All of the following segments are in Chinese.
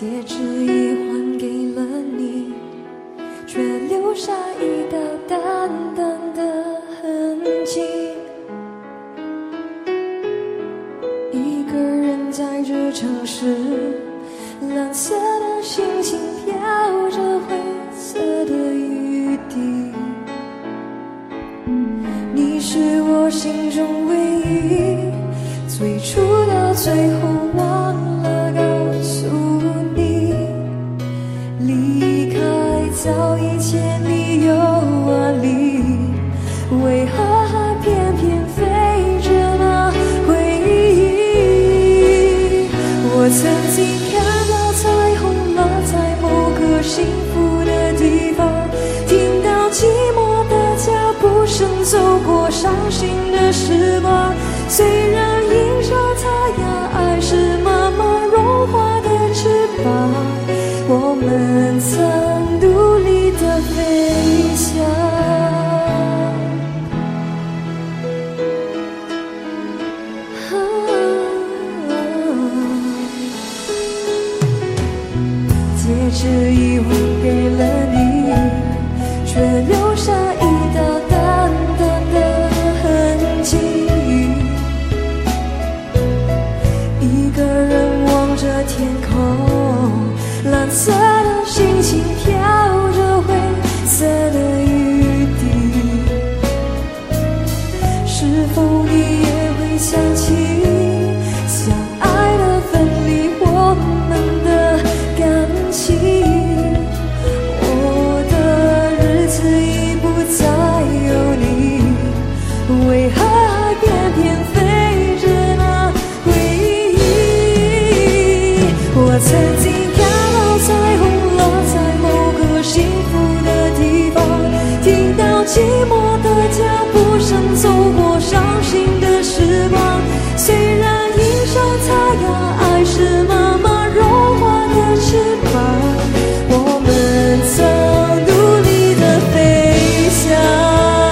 戒指已还给了你，却留下一道淡淡的痕迹。一个人在这城市，蓝色的星星飘着灰色的雨滴。你是我心中唯一，最初到最后忘了告诉你，离开早已千里又万里，为何还偏偏飞着那回忆？我曾经看到彩虹落在某个幸福的地方，听到寂寞的脚步声走过伤心的时光。虽然迎上太阳，爱是慢慢融化的翅膀，我们曾独立的飞翔。戒指已还给了你，却留下一道淡淡的痕迹。一个人望着天空，蓝色的星星飘着灰色的雨滴。是否你也会想起相爱的分离，我们的感情？我的日子已不再有你，为何还偏偏飞着那回忆？我曾经看到彩虹落在某个幸福的地方，听到寂寞的脚步声走过伤心的时光。虽然迎上太阳，爱是慢慢融化的翅膀，我们曾独立的飞翔。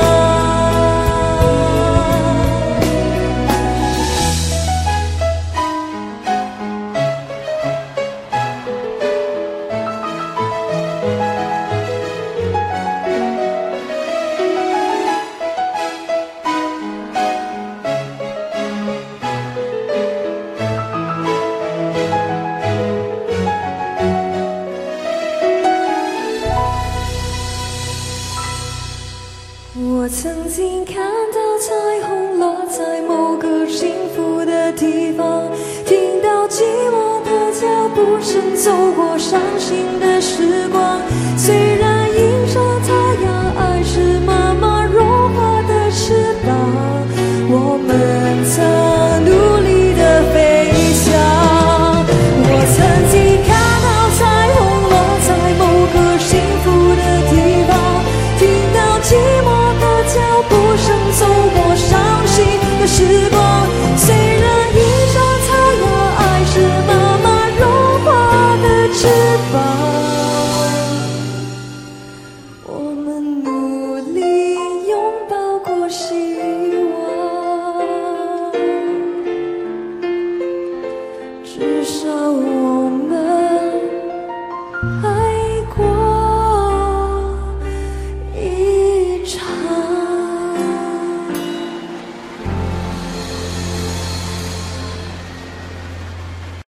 我曾经看到彩虹落在某个幸福的地方，听到寂寞的脚步声走过伤心的时光。虽然迎上太阳，爱是慢慢融化的翅膀，我们曾独立的飞翔。我曾经看到彩虹落在某个幸福的地方，听到寂寞脚步声走过伤心的时光。虽然迎上太阳，爱是慢慢融化的翅膀，我们